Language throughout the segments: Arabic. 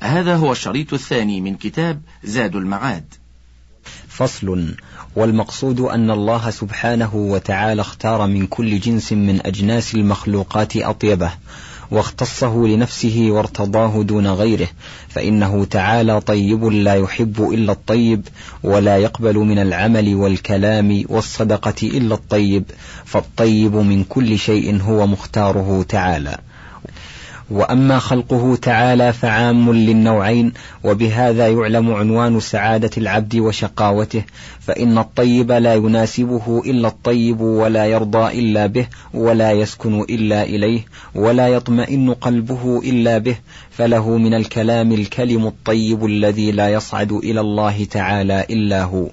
هذا هو الشريط الثاني من كتاب زاد المعاد. فصل. والمقصود أن الله سبحانه وتعالى اختار من كل جنس من أجناس المخلوقات أطيبه، واختصه لنفسه وارتضاه دون غيره، فإنه تعالى طيب لا يحب إلا الطيب، ولا يقبل من العمل والكلام والصدقة إلا الطيب، فالطيب من كل شيء هو مختاره تعالى. وأما خلقه تعالى فعام للنوعين، وبهذا يعلم عنوان سعادة العبد وشقاوته، فإن الطيب لا يناسبه إلا الطيب، ولا يرضى إلا به، ولا يسكن إلا إليه، ولا يطمئن قلبه إلا به، فله من الكلام الكلم الطيب الذي لا يصعد إلى الله تعالى إلا هو،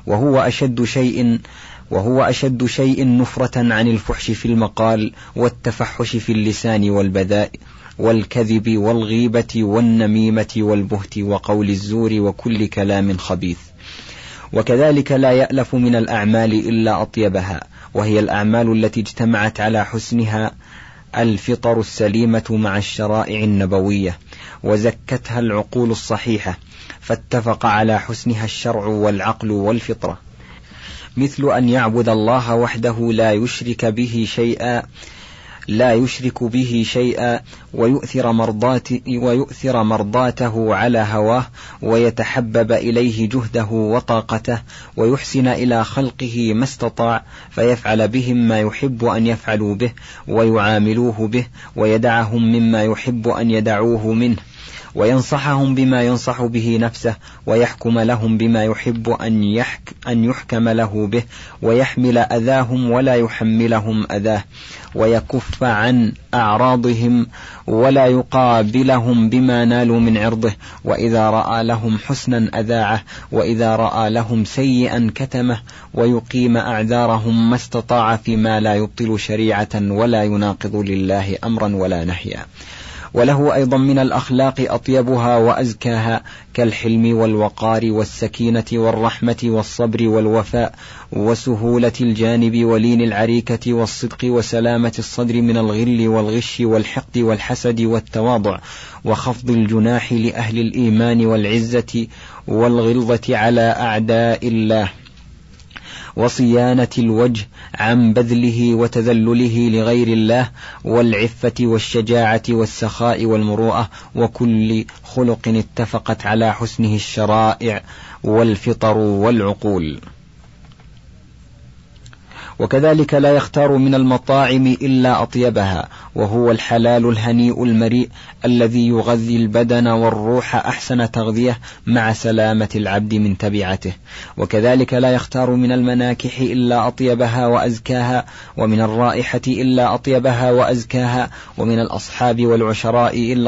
وهو أشد شيء نفرة عن الفحش في المقال، والتفحش في اللسان والبذاء، والكذب والغيبة والنميمة والبهت وقول الزور وكل كلام خبيث. وكذلك لا يألف من الأعمال إلا أطيبها، وهي الأعمال التي اجتمعت على حسنها الفطر السليمة مع الشرائع النبوية، وزكتها العقول الصحيحة، فاتفق على حسنها الشرع والعقل والفطرة، مثل أن يعبد الله وحده لا يشرك به شيئا، ويؤثر مرضاته على هواه، ويتحبب إليه جهده وطاقته، ويحسن إلى خلقه ما استطاع، فيفعل بهم ما يحب أن يفعلوا به، ويعاملوه به، ويدعهم مما يحب أن يدعوه منه، وينصحهم بما ينصح به نفسه، ويحكم لهم بما يحب أن يحكم له به، ويحمل أذاهم ولا يحملهم أذاه، ويكف عن أعراضهم ولا يقابلهم بما نالوا من عرضه، وإذا رأى لهم حسنا أذاعه، وإذا رأى لهم سيئا كتمه، ويقيم أعذارهم ما استطاع فيما لا يبطل شريعة ولا يناقض لله أمرا ولا نهيا. وله أيضا من الأخلاق أطيبها وأزكاها، كالحلم والوقار والسكينة والرحمة والصبر والوفاء، وسهولة الجانب ولين العريكة والصدق، وسلامة الصدر من الغل والغش والحقد والحسد والتواضع، وخفض الجناح لأهل الإيمان والعزة والغلظة على أعداء الله، وصيانة الوجه عن بذله وتذلله لغير الله، والعفة والشجاعة والسخاء والمروءة، وكل خلق اتفقت على حسنه الشرائع والفطر والعقول. وكذلك لا يختار من المطاعم إلا أطيبها، وهو الحلال الهنيء المريء الذي يغذي البدن والروح أحسن تغذية مع سلامة العبد من تبعته. وكذلك لا يختار من المناكح إلا أطيبها وأزكاها، ومن الرائحة إلا أطيبها وأزكاها، ومن الأصحاب والعشراء إلا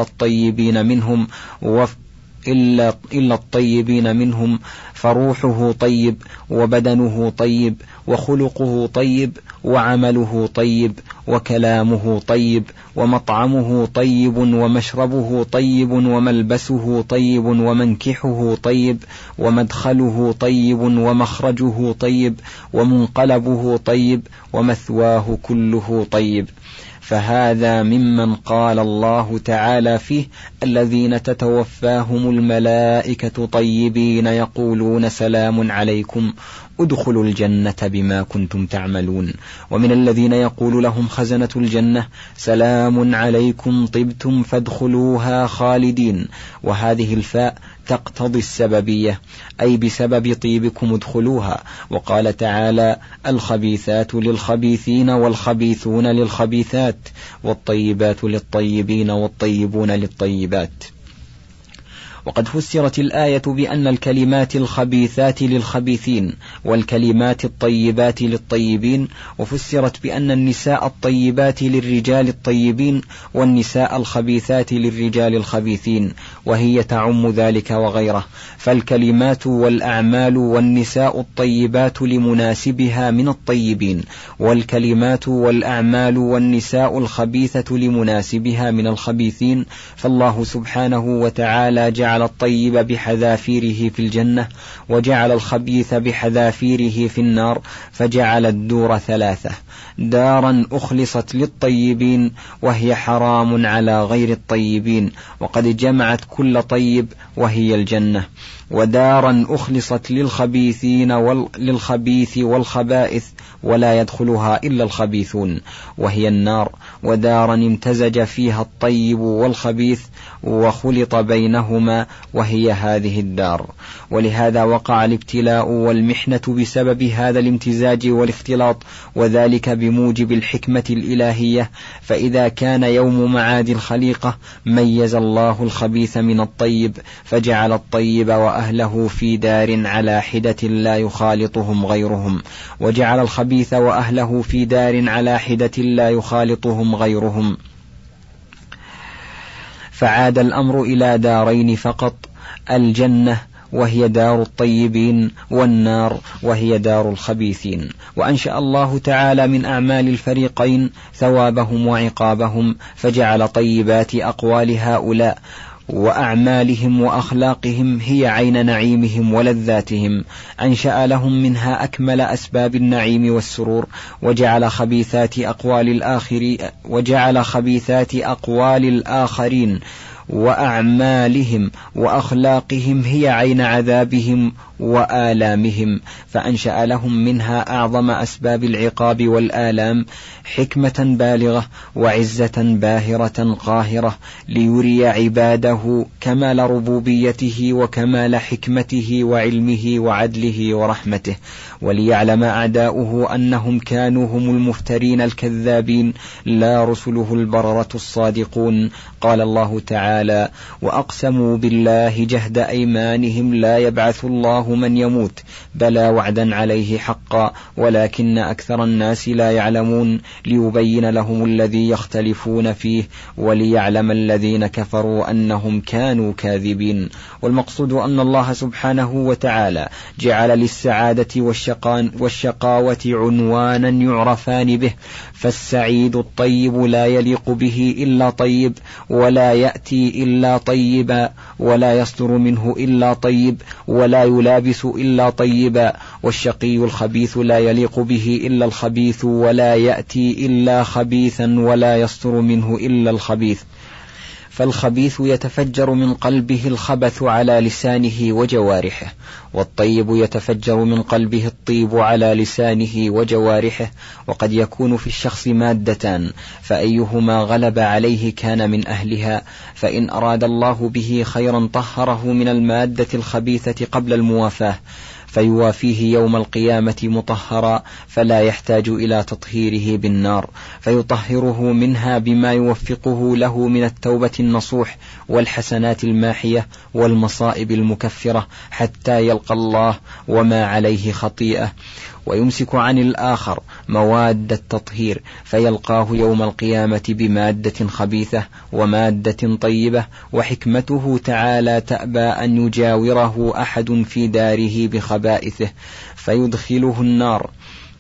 الطيبين منهم، فروحه طيب، وبدنه طيب، وخلقه طيب، وعمله طيب، وكلامه طيب، ومطعمه طيب، ومشربه طيب، وملبسه طيب، ومنكحه طيب، ومدخله طيب، ومخرجه طيب، ومنقلبه طيب، ومثواه كله طيب. فهذا ممن قال الله تعالى فيه: الذين تتوفاهم الملائكة طيبين يقولون سلام عليكم ادخلوا الجنة بما كنتم تعملون. ومن الذين يقول لهم خزنة الجنة: سلام عليكم طبتم فادخلوها خالدين. وهذه الفاء تقتضي السببية، أي بسبب طيبكم ادخلوها. وقال تعالى: الخبيثات للخبيثين والخبيثون للخبيثات، والطيبات للطيبين والطيبون للطيبات. وقد فسرت الآية بأن الكلمات الخبيثات للخبيثين والكلمات الطيبات للطيبين، وفسرت بأن النساء الطيبات للرجال الطيبين والنساء الخبيثات للرجال الخبيثين، وهي تعم ذلك وغيره. فالكلمات والأعمال والنساء الطيبات لمناسبها من الطيبين، والكلمات والأعمال والنساء الخبيثة لمناسبها من الخبيثين. فالله سبحانه وتعالى جعل فجعل الطيب بحذافيره في الجنة، وجعل الخبيث بحذافيره في النار، فجعل الدور ثلاثة: دارا أخلصت للطيبين وهي حرام على غير الطيبين وقد جمعت كل طيب وهي الجنة، ودارا أخلصت للخبيثين للخبيث والخبائث ولا يدخلها إلا الخبيثون وهي النار، ودارا امتزج فيها الطيب والخبيث وخلط بينهما وهي هذه الدار. ولهذا وقع الابتلاء والمحنة بسبب هذا الامتزاج والاختلاط، وذلك بموجب الحكمة الإلهية. فإذا كان يوم معاد الخليقة ميز الله الخبيث من الطيب، فجعل الطيب وأهله في دار على حدة لا يخالطهم غيرهم، وجعل الخبيث وأهله في دار على حدة لا يخالطهم غيرهم، فعاد الأمر إلى دارين فقط: الجنة وهي دار الطيبين، والنار وهي دار الخبيثين. وأنشأ الله تعالى من أعمال الفريقين ثوابهم وعقابهم، فجعل طيبات أقوال هؤلاء وأعمالهم وأخلاقهم هي عين نعيمهم ولذاتهم، أنشأ لهم منها أكمل أسباب النعيم والسرور، وجعل خبيثات أقوال الآخرين وأعمالهم وأخلاقهم هي عين عذابهم وآلامهم، فأنشأ لهم منها أعظم أسباب العقاب والآلام، حكمة بالغة وعزة باهرة قاهرة، ليري عباده كمال ربوبيته وكمال حكمته وعلمه وعدله ورحمته، وليعلم أعداؤه أنهم كانوا هم المفترين الكذابين لا رسله البررة الصادقون. قال الله تعالى: وأقسموا بالله جهد أيمانهم لا يبعث الله من يموت، بلى وعدا عليه حقا ولكن أكثر الناس لا يعلمون، ليبين لهم الذي يختلفون فيه وليعلم الذين كفروا أنهم كانوا كاذبين. والمقصود أن الله سبحانه وتعالى جعل للسعادة والشقاوة عنوانا يعرفان به، فالسعيد الطيب لا يليق به إلا طيب، ولا يأتي إلا طيبا، ولا يصدر منه إلا طيب، ولا يلابس إلا طيبا. والشقي الخبيث لا يليق به إلا الخبيث، ولا يأتي إلا خبيثا، ولا يصدر منه إلا الخبيث. فالخبيث يتفجر من قلبه الخبث على لسانه وجوارحه، والطيب يتفجر من قلبه الطيب على لسانه وجوارحه. وقد يكون في الشخص مادتان، فأيهما غلب عليه كان من أهلها، فإن أراد الله به خيرا طهره من المادة الخبيثة قبل الموافاة، فيوافيه يوم القيامة مطهرا، فلا يحتاج إلى تطهيره بالنار، فيطهره منها بما يوفقه له من التوبة النصوح والحسنات الماحية والمصائب المكفرة حتى يلقى الله وما عليه خطيئة، ويمسك عن الآخر مواد التطهير، فيلقاه يوم القيامة بمادة خبيثة ومادة طيبة. وحكمته تعالى تأبى أن يجاوره أحد في داره بخبائثه، فيدخله النار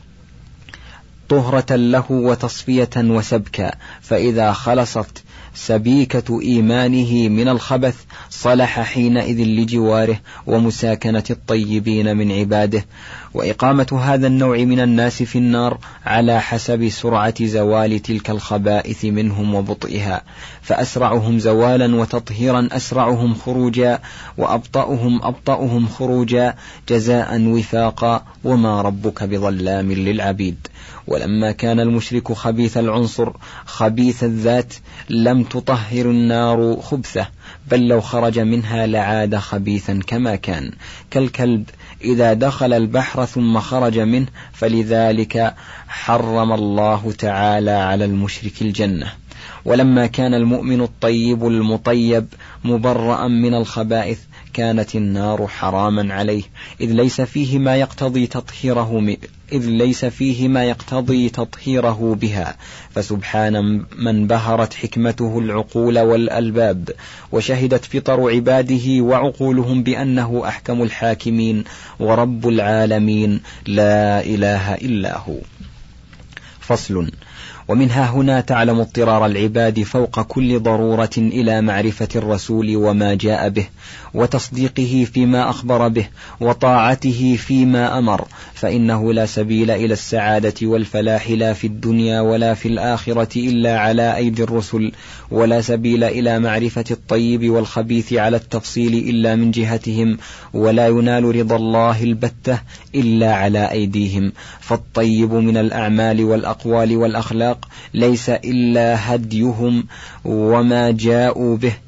طهرة له وتصفية وسبكا، فإذا خلصت سبيكة إيمانه من الخبث صلح حينئذ لجواره ومساكنة الطيبين من عباده. وإقامة هذا النوع من الناس في النار على حسب سرعة زوال تلك الخبائث منهم وبطئها، فأسرعهم زوالا وتطهيرا أسرعهم خروجا، وأبطأهم خروجا، جزاء وفاقا، وما ربك بظلام للعبيد. ولما كان المشرك خبيث العنصر خبيث الذات لم تطهر النار خبثه، بل لو خرج منها لعاد خبيثا كما كان، كالكلب إذا دخل البحر ثم خرج منه، فلذلك حرم الله تعالى على المشرك الجنة. ولما كان المؤمن الطيب المطيب مبرأ من الخبائث كانت النار حراما عليه، إذ ليس فيه ما يقتضي تطهيره بها. فسبحان من بهرت حكمته العقول والألباب، وشهدت فطر عباده وعقولهم بأنه أحكم الحاكمين ورب العالمين لا إله إلا هو. فصل. ومنها هنا تعلم اضطرار العباد فوق كل ضرورة إلى معرفة الرسول وما جاء به، وتصديقه فيما أخبر به، وطاعته فيما أمر، فإنه لا سبيل إلى السعادة والفلاح لا في الدنيا ولا في الآخرة إلا على أيدي الرسل، ولا سبيل إلى معرفة الطيب والخبيث على التفصيل إلا من جهتهم، ولا ينال رضا الله البتة إلا على أيديهم. فالطيب من الأعمال والأقوال والأخلاق ليس إلا هديهم وما جاءوا به.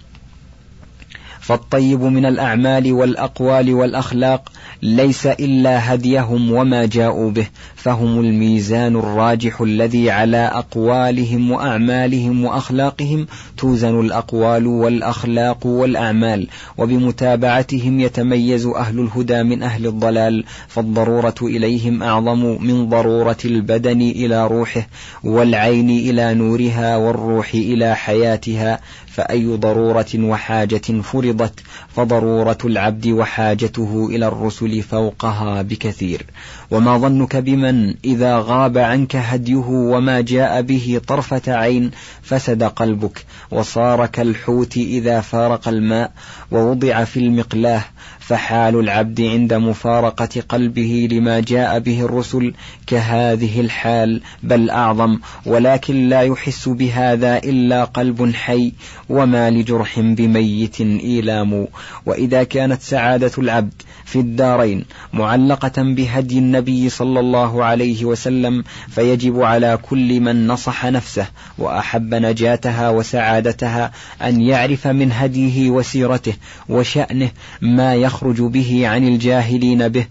فالطيب من الأعمال والأقوال والأخلاق ليس إلا هديهم وما جاءوا به، فهم الميزان الراجح الذي على أقوالهم وأعمالهم وأخلاقهم توزن الأقوال والأخلاق والأعمال، وبمتابعتهم يتميز أهل الهدى من أهل الضلال، فالضرورة إليهم أعظم من ضرورة البدن إلى روحه، والعين إلى نورها، والروح إلى حياتها. فأي ضرورة وحاجة فرضت، فضرورة العبد وحاجته إلى الرسل فوقها بكثير. وما ظنك بمن إذا غاب عنك هديه وما جاء به طرفة عين فسد قلبك، وصار كالحوت إذا فارق الماء ووضع في المقلاه. فحال العبد عند مفارقة قلبه لما جاء به الرسل كهذه الحال بل أعظم، ولكن لا يحس بهذا إلا قلب حي، وما لجرح بميت إيلام. وإذا كانت سعادة العبد في الدارين معلقة بهدي النبي صلى الله عليه وسلم، فيجب على كل من نصح نفسه وأحب نجاتها وسعادتها أن يعرف من هديه وسيرته وشأنه ما يخرج به عن الجاهلين به،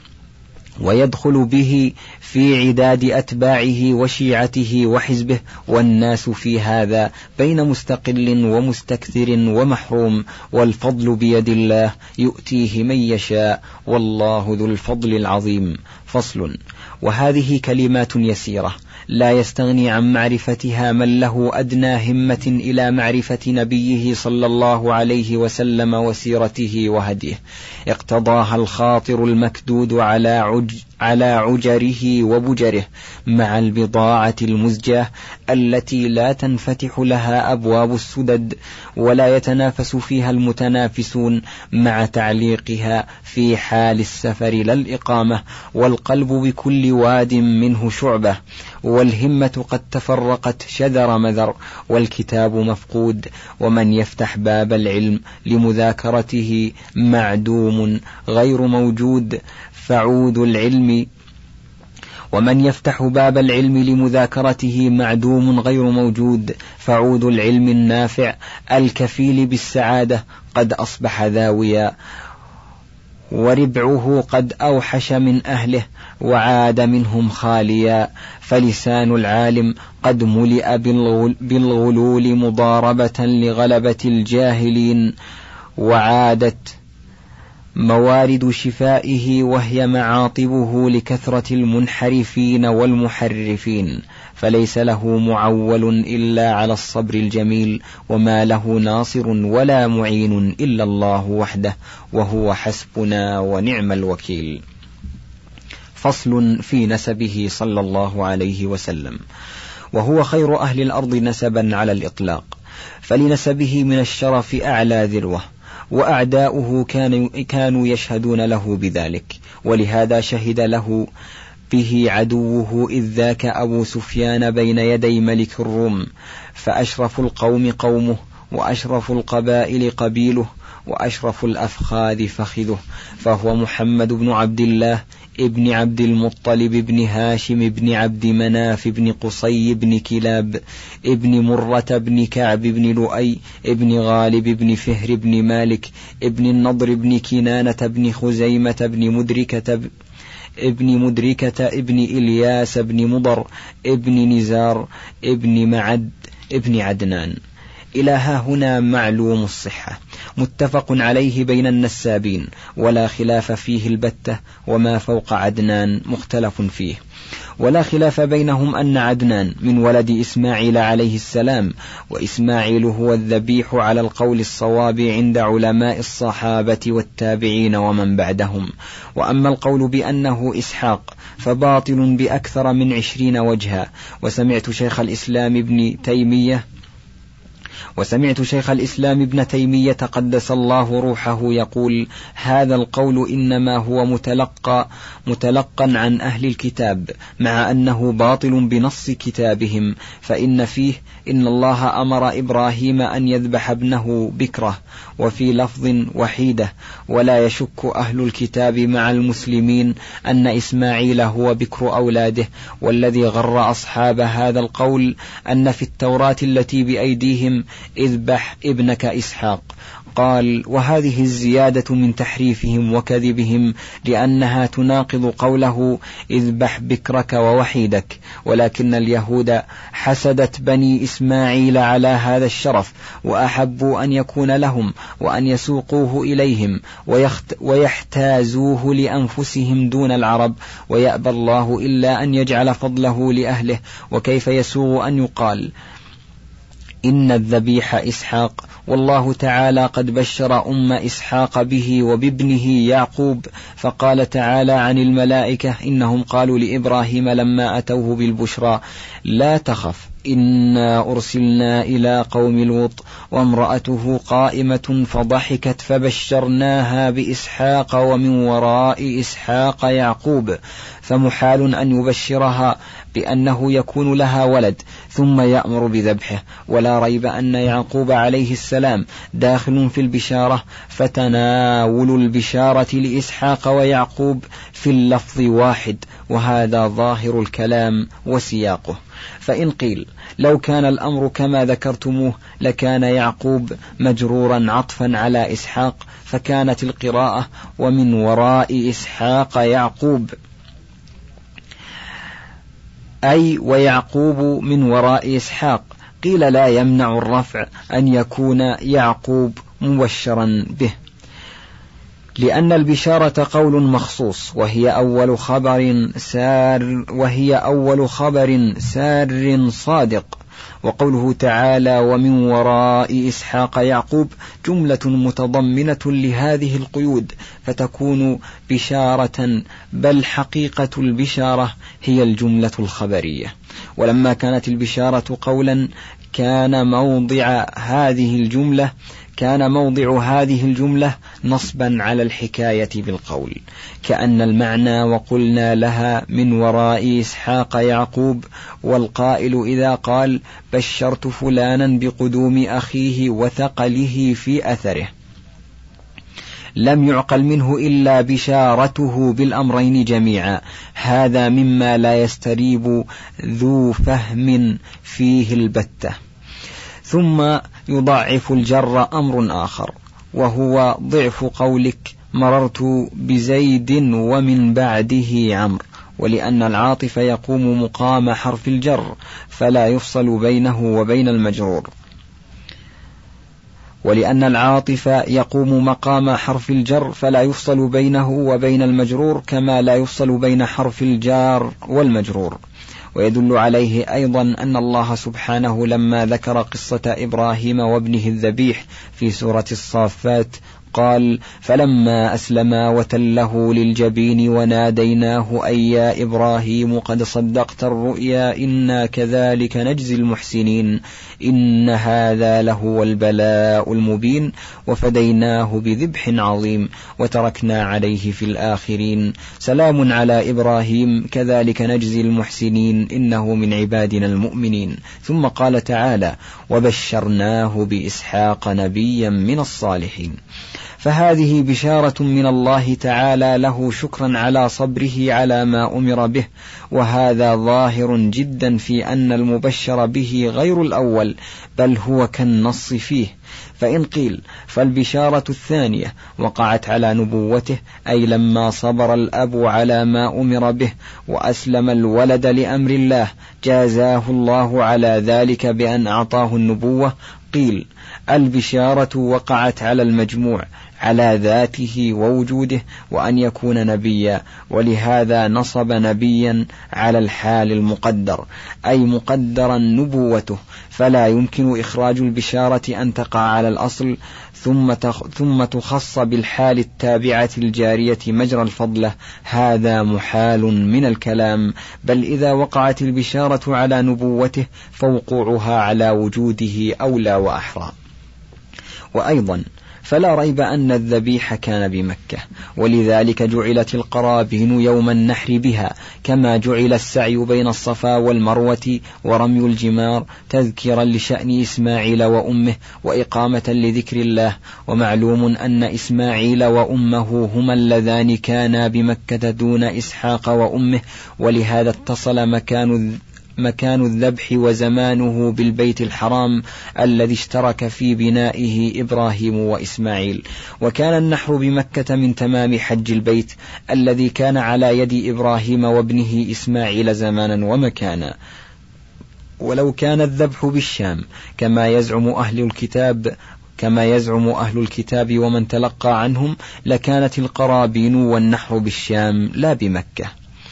ويدخل به في عداد أتباعه وشيعته وحزبه. والناس في هذا بين مستقل ومستكثر ومحروم، والفضل بيد الله يؤتيه من يشاء، والله ذو الفضل العظيم. فصل. وهذه كلمات يسيرة لا يستغني عن معرفتها من له أدنى همة إلى معرفة نبيه صلى الله عليه وسلم وسيرته وهديه، اقتضاها الخاطر المكدود على عجره وبجره، مع البضاعة المزجاة التي لا تنفتح لها أبواب السدد ولا يتنافس فيها المتنافسون، مع تعليقها في حال السفر لا الإقامة، والقلب بكل واد منه شعبة، والهمة قد تفرقت شذر مذر، والكتاب مفقود. ومن يفتح باب العلم لمذاكرته معدوم غير موجود، فعود العلم ومن يفتح باب العلم لمذاكرته معدوم غير موجود، فعود العلم النافع الكفيل بالسعادة قد أصبح ذاويا، وربعه قد أوحش من أهله وعاد منهم خاليا. فلسان العالم قد ملئ بالغلول مضاربة لغلبة الجاهلين، وعادت موارد شفائه وهي معاطبه لكثرة المنحرفين والمحرفين، فليس له معول إلا على الصبر الجميل، وما له ناصر ولا معين إلا الله وحده، وهو حسبنا ونعم الوكيل. فصل في نسبه صلى الله عليه وسلم. وهو خير أهل الأرض نسبا على الإطلاق، فلنسبه من الشرف أعلى ذروة، وأعداؤه كانوا يشهدون له بذلك، ولهذا شهد له به عدوه إذ ذاك أبو سفيان بين يدي ملك الروم. فأشرف القوم قومه، وأشرف القبائل قبيله، وأشرف الأفخاذ فخذه، فهو محمد بن عبد الله ابن عبد المطلب ابن هاشم ابن عبد مناف ابن قصي ابن كلاب ابن مرة ابن كعب ابن لؤي ابن غالب ابن فهر ابن مالك ابن النضر ابن كنانة ابن خزيمة ابن مدركة ابن إلياس ابن مضر ابن نزار ابن معد ابن عدنان إلى هنا معلوم الصحة متفق عليه بين النسابين ولا خلاف فيه البتة، وما فوق عدنان مختلف فيه. ولا خلاف بينهم أن عدنان من ولد إسماعيل عليه السلام، وإسماعيل هو الذبيح على القول الصواب عند علماء الصحابة والتابعين ومن بعدهم. وأما القول بأنه إسحاق فباطل بأكثر من 20 وجها. وسمعت شيخ الإسلام ابن تيمية قدس الله روحه يقول: هذا القول إنما هو متلقا عن أهل الكتاب، مع أنه باطل بنص كتابهم، فإن فيه: إن الله أمر إبراهيم أن يذبح ابنه بكرة، وفي لفظ وحيدة. ولا يشك أهل الكتاب مع المسلمين أن إسماعيل هو بكر أولاده. والذي غر أصحاب هذا القول أن في التوراة التي بأيديهم: اذبح ابنك إسحاق. قال: وهذه الزيادة من تحريفهم وكذبهم، لأنها تناقض قوله: اذبح بكرك ووحيدك. ولكن اليهود حسدت بني إسماعيل على هذا الشرف، وأحبوا أن يكون لهم، وأن يسوقوه إليهم ويحتازوه لأنفسهم دون العرب، ويأبى الله إلا أن يجعل فضله لأهله. وكيف يسوغ أن يقال إن الذبيح إسحاق، والله تعالى قد بشر إسحاق به وبابنه يعقوب، فقال تعالى عن الملائكة: إنهم قالوا لإبراهيم لما أتوه بالبشرى: لا تخف إنا أرسلنا إلى قوم لوط وامرأته قائمة فضحكت فبشرناها بإسحاق ومن وراء إسحاق يعقوب. فمحال أن يبشرها بأنه يكون لها ولد ثم يأمر بذبحه. ولا ريب أن يعقوب عليه السلام داخل في البشارة، فتناول البشارة لإسحاق ويعقوب في اللفظ واحد، وهذا ظاهر الكلام وسياقه. فإن قيل لو كان الأمر كما ذكرتموه لكان يعقوب مجرورا عطفا على إسحاق، فكانت القراءة ومن وراء إسحاق يعقوب، أي ويعقوب من وراء إسحاق. قيل لا يمنع الرفع أن يكون يعقوب مبشرا به، لأن البشارة قول مخصوص، وهي أول خبر سار صادق. وقوله تعالى ومن وراء إسحاق يعقوب جملة متضمنة لهذه القيود، فتكون بشارة، بل حقيقة البشارة هي الجملة الخبرية. ولما كانت البشارة قولا كان موضع هذه الجملة نصبا على الحكاية بالقول، كأن المعنى وقلنا لها من وراء إسحاق يعقوب، والقائل إذا قال بشرت فلانا بقدوم أخيه وثقله في أثره لم يعقل منه إلا بشارته بالأمرين جميعا. هذا مما لا يستريب ذو فهم فيه البتة. ثم يضعف الجر أمر آخر، وهو ضعف قولك مررت بزيد ومن بعده عمرو، ولأن العاطف يقوم مقام حرف الجر فلا يفصل بينه وبين المجرور، كما لا يفصل بين حرف الجار والمجرور. ويدل عليه أيضا أن الله سبحانه لما ذكر قصة إبراهيم وابنه الذبيح في سورة الصافات قال فلما أسلما وتله للجبين وناديناه أي يا إبراهيم قد صدقت الرؤيا إنا كذلك نجزي المحسنين إن هذا لهو البلاء المبين وفديناه بذبح عظيم وتركنا عليه في الآخرين سلام على إبراهيم كذلك نجزي المحسنين إنه من عبادنا المؤمنين. ثم قال تعالى وبشرناه بإسحاق نبيا من الصالحين. فهذه بشارة من الله تعالى له شكرا على صبره على ما أمر به، وهذا ظاهر جدا في أن المبشر به غير الأول بل هو كالنص فيه. فإن قيل فالبشارة الثانية وقعت على نبوته، أي لما صبر الأب على ما أمر به وأسلم الولد لأمر الله جازاه الله على ذلك بأن أعطاه النبوة، قيل البشارة وقعت على المجموع على ذاته ووجوده وأن يكون نبيا، ولهذا نصب نبيا على الحال المقدر، أي مقدرا نبوته، فلا يمكن إخراج البشارة أن تقع على الأصل ثم تخص بالحال التابعة الجارية مجرى الفضلة، هذا محال من الكلام، بل إذا وقعت البشارة على نبوته فوقوعها على وجوده أولى وأحرى. وأيضا فلا ريب أن الذبيح كان بمكة، ولذلك جعلت القرابين يوم النحر بها، كما جعل السعي بين الصفا والمروة ورمي الجمار تذكيرا لشأن إسماعيل وأمه وإقامة لذكر الله. ومعلوم أن إسماعيل وأمه هما اللذان كانا بمكة دون إسحاق وأمه، ولهذا اتصل مكان الذبح وزمانه بالبيت الحرام الذي اشترك في بنائه إبراهيم وإسماعيل. وكان النحر بمكة من تمام حج البيت الذي كان على يد إبراهيم وابنه إسماعيل زمانا ومكانا. ولو كان الذبح بالشام كما يزعم أهل الكتاب ومن تلقى عنهم، لكانت القرابين والنحر بالشام لا بمكة.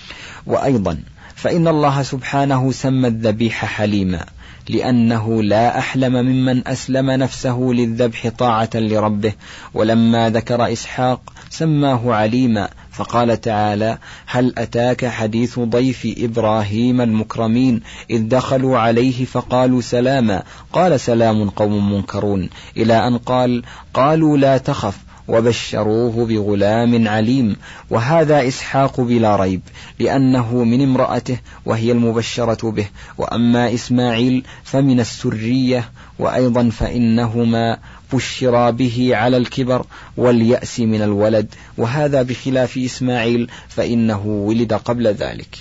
وأيضا فإن الله سبحانه سمى الذبيح حليما، لأنه لا أحلم ممن أسلم نفسه للذبح طاعة لربه. ولما ذكر إسحاق سماه عليما، فقال تعالى: هل أتاك حديث ضيف إبراهيم المكرمين إذ دخلوا عليه فقالوا سلاما، قال سلام قوم منكرون، إلى أن قالوا لا تخف وبشروه بغلام عليم. وهذا إسحاق بلا ريب، لأنه من امرأته وهي المبشرة به. وأما إسماعيل فمن السرية، وأيضا فإنهما بشرا به على الكبر واليأس من الولد، وهذا بخلاف إسماعيل فإنه ولد قبل ذلك.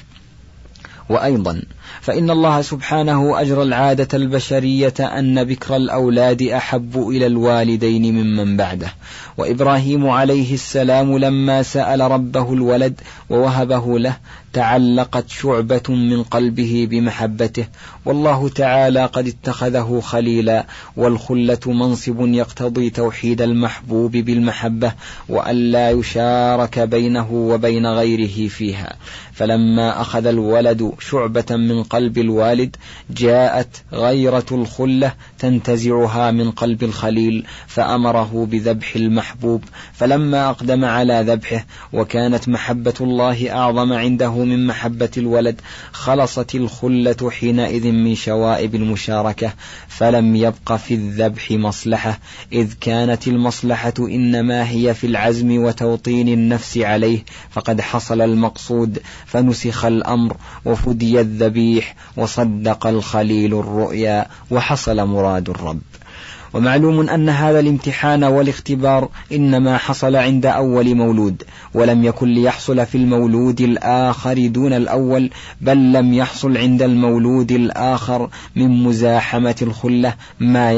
وأيضا فإن الله سبحانه أجرى العادة البشرية أن بكر الأولاد أحب إلى الوالدين ممن بعده. وإبراهيم عليه السلام لما سأل ربه الولد ووهبه له تعلقت شعبة من قلبه بمحبته، والله تعالى قد اتخذه خليلا، والخلة منصب يقتضي توحيد المحبوب بالمحبة وأن لا يشارك بينه وبين غيره فيها. فلما أخذ الولد شعبة من قلب الوالد جاءت غيرة الخلة تنتزعها من قلب الخليل، فأمره بذبح المحبوب. فلما أقدم على ذبحه وكانت محبة الله أعظم عنده من محبة الولد، خلصت الخلة حينئذ من شوائب المشاركة، فلم يبق في الذبح مصلحة، إذ كانت المصلحة إنما هي في العزم وتوطين النفس عليه، فقد حصل المقصود فنسخ الأمر وفدي الذبيح وصدق الخليل الرؤيا وحصل مراد الرب. ومعلوم أن هذا الامتحان والاختبار إنما حصل عند أول مولود، ولم يكن ليحصل في المولود الآخر دون الأول، بل لم يحصل عند المولود الآخر من مزاحمة الخلة ما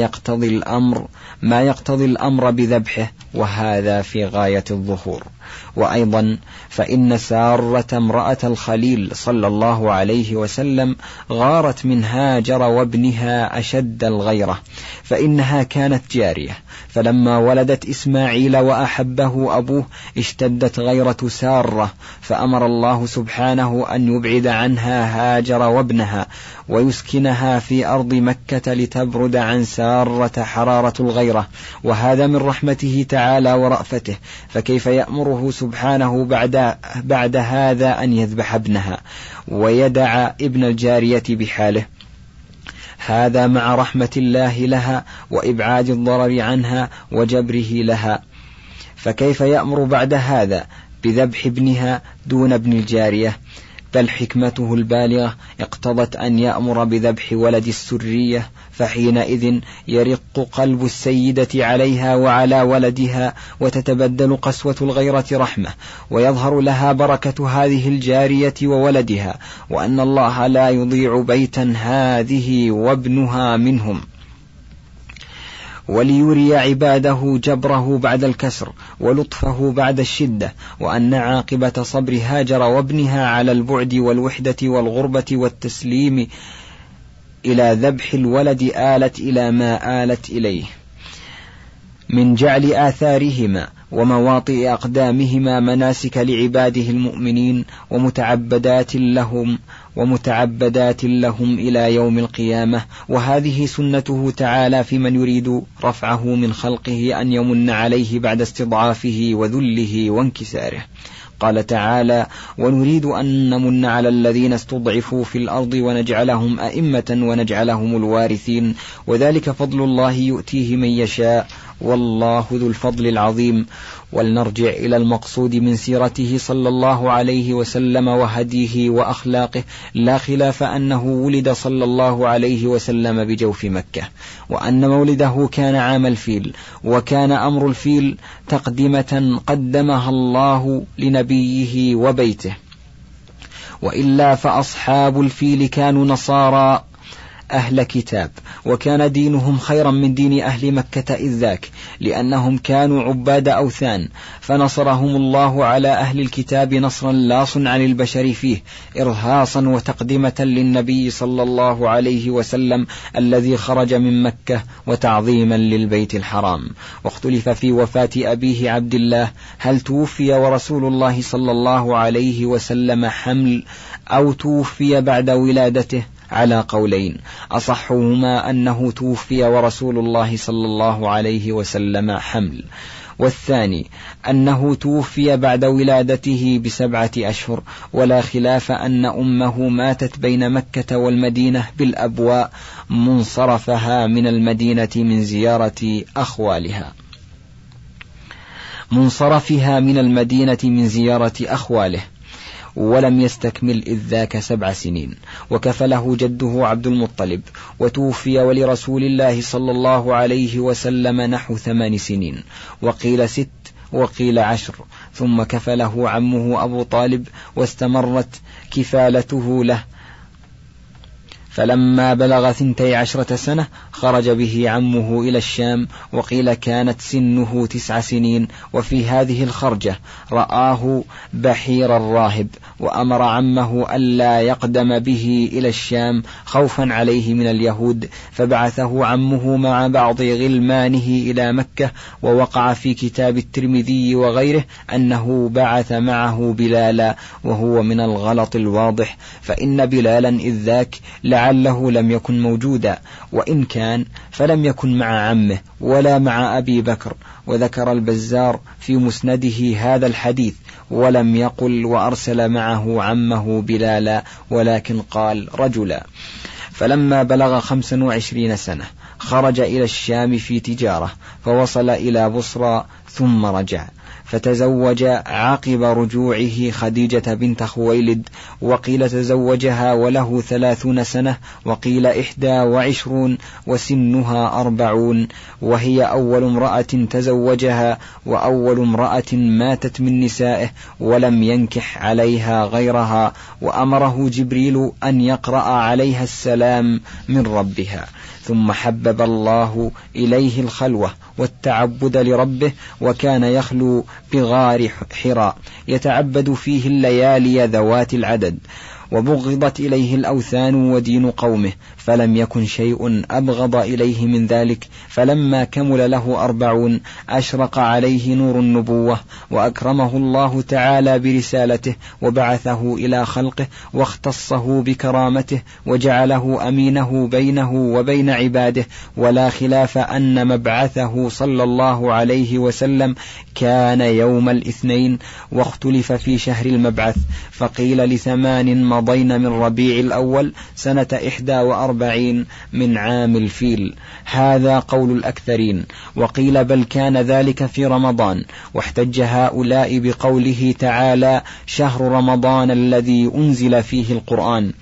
يقتضي الأمر بذبحه، وهذا في غاية الظهور. وأيضا فإن سارة امرأة الخليل صلى الله عليه وسلم غارت من هاجر وابنها أشد الغيرة، فإنها كانت جارية، فلما ولدت إسماعيل وأحبه أبوه اشتدت غيرة سارة، فأمر الله سبحانه أن يبعد عنها هاجر وابنها ويسكنها في أرض مكة لتبرد عن سارة حرارة الغيرة، وهذا من رحمته تعالى ورأفته. فكيف يأمره سبحانه بعد هذا أن يذبح ابنها ويدع ابن الجارية بحاله؟ هذا مع رحمة الله لها وإبعاد الضرر عنها وجبره لها. فكيف يأمر بعد هذا بذبح ابنها دون ابن الجارية؟ بل حكمته البالغة اقتضت أن يأمر بذبح ولد السرية، فحينئذ يرق قلب السيدة عليها وعلى ولدها، وتتبدل قسوة الغيرة رحمة، ويظهر لها بركة هذه الجارية وولدها، وأن الله لا يضيع بيتا هذه وابنها منهم، وليري عباده جبره بعد الكسر ولطفه بعد الشدة، وأن عاقبة صبر هاجر وابنها على البعد والوحدة والغربة والتسليم إلى ذبح الولد آلت إلى ما آلت إليه من جعل آثارهما ومواطئ أقدامهما مناسك لعباده المؤمنين ومتعبدات لهم إلى يوم القيامة. وهذه سنته تعالى في من يريد رفعه من خلقه أن يمن عليه بعد استضعافه وذله وانكساره. قال تعالى: ونريد أن نمن على الذين استضعفوا في الأرض ونجعلهم أئمة ونجعلهم الوارثين وذلك فضل الله يؤتيه من يشاء والله ذو الفضل العظيم. ولنرجع إلى المقصود من سيرته صلى الله عليه وسلم وهديه وأخلاقه. لا خلاف أنه ولد صلى الله عليه وسلم بجوف مكة، وأن مولده كان عام الفيل، وكان أمر الفيل تقدمة قدمها الله لنبيه وبيته، وإلا فأصحاب الفيل كانوا نصارى أهل كتاب، وكان دينهم خيرا من دين أهل مكة إذ ذاك، لأنهم كانوا عباد أوثان، فنصرهم الله على أهل الكتاب نصرا لا صنع للبشر فيه، إرهاصا وتقدمة للنبي صلى الله عليه وسلم الذي خرج من مكة وتعظيما للبيت الحرام. واختلف في وفاة أبيه عبد الله هل توفي ورسول الله صلى الله عليه وسلم حمل أو توفي بعد ولادته على قولين، أصحهما أنه توفي ورسول الله صلى الله عليه وسلم حمل، والثاني أنه توفي بعد ولادته ب7 أشهر. ولا خلاف أن أمه ماتت بين مكة والمدينة بالأبواء منصرفها من المدينة من زيارة أخواله، ولم يستكمل إذ ذاك 7 سنين. وكفله جده عبد المطلب، وتوفي ولرسول الله صلى الله عليه وسلم نحو 8 سنين، وقيل 6 وقيل 10. ثم كفله عمه أبو طالب، واستمرت كفالته له، فلما بلغ 12 سنة خرج به عمه إلى الشام، وقيل كانت سنه 9 سنين. وفي هذه الخرجة رآه بحير الراهب، وأمر عمه ألا يقدم به إلى الشام خوفا عليه من اليهود، فبعثه عمه مع بعض غلمانه إلى مكة. ووقع في كتاب الترمذي وغيره أنه بعث معه بلالا، وهو من الغلط الواضح، فإن بلالا إذ ذاك لعله لم يكن موجودا، وإن كان فلم يكن مع عمه ولا مع أبي بكر. وذكر البزار في مسنده هذا الحديث، ولم يقل وأرسل معه عمه بلالا، ولكن قال رجلا. فلما بلغ 25 سنة خرج إلى الشام في تجارة، فوصل إلى بصرى ثم رجع، فتزوج عقب رجوعه خديجة بنت خويلد، وقيل تزوجها وله 30 سنة، وقيل 21 وسنها 40، وهي أول امرأة تزوجها وأول امرأة ماتت من نسائه، ولم ينكح عليها غيرها، وأمره جبريل أن يقرأ عليها السلام من ربها. ثم حبب الله إليه الخلوة والتعبد لربه، وكان يخلو بغار حراء يتعبد فيه الليالي ذوات العدد. وبغضت إليه الأوثان ودين قومه، فلم يكن شيء أبغض إليه من ذلك. فلما كمل له 40 أشرق عليه نور النبوة، وأكرمه الله تعالى برسالته، وبعثه إلى خلقه، واختصه بكرامته، وجعله أمينه بينه وبين عباده. ولا خلاف أن مبعثه صلى الله عليه وسلم كان يوم الاثنين، واختلف في شهر المبعث، فقيل ل8 مضين من ربيع الأول سنة 41 من عام الفيل، هذا قول الأكثرين. وقيل بل كان ذلك في رمضان، واحتج هؤلاء بقوله تعالى شهر رمضان الذي أنزل فيه القرآن.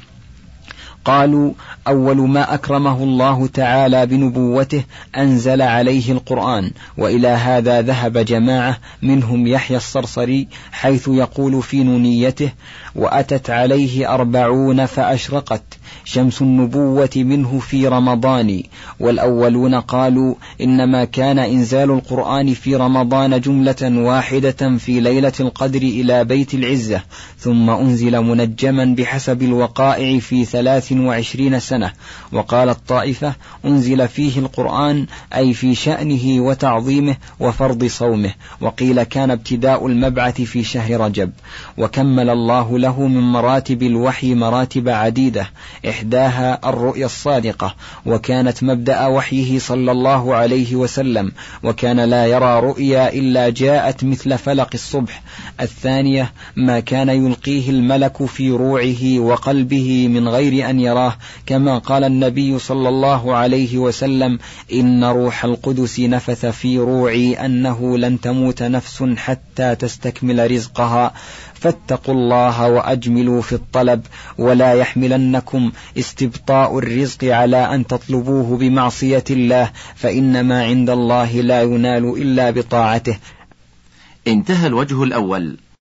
قالوا أول ما أكرمه الله تعالى بنبوته أنزل عليه القرآن. وإلى هذا ذهب جماعة منهم يحيى الصرصري، حيث يقول في نونيته وأتت عليه 40 فأشرقت شمس النبوة منه في رمضان. والأولون قالوا إنما كان إنزال القرآن في رمضان جملة واحدة في ليلة القدر إلى بيت العزة، ثم أنزل منجما بحسب الوقائع في 23 20 سنة. وقال الطائفة أنزل فيه القرآن أي في شأنه وتعظيمه وفرض صومه. وقيل كان ابتداء المبعث في شهر رجب. وكمل الله له من مراتب الوحي مراتب عديدة، إحداها الرؤيا الصادقة، وكانت مبدأ وحيه صلى الله عليه وسلم، وكان لا يرى رؤيا إلا جاءت مثل فلق الصبح. الثانية ما كان يلقيه الملك في روعه وقلبه من غير أن يراه، كما قال النبي صلى الله عليه وسلم: إن روح القدس نفث في روعي أنه لن تموت نفس حتى تستكمل رزقها، فاتقوا الله وأجملوا في الطلب، ولا يحملنكم استبطاء الرزق على أن تطلبوه بمعصية الله، فإن ما عند الله لا ينال إلا بطاعته. انتهى الوجه الأول.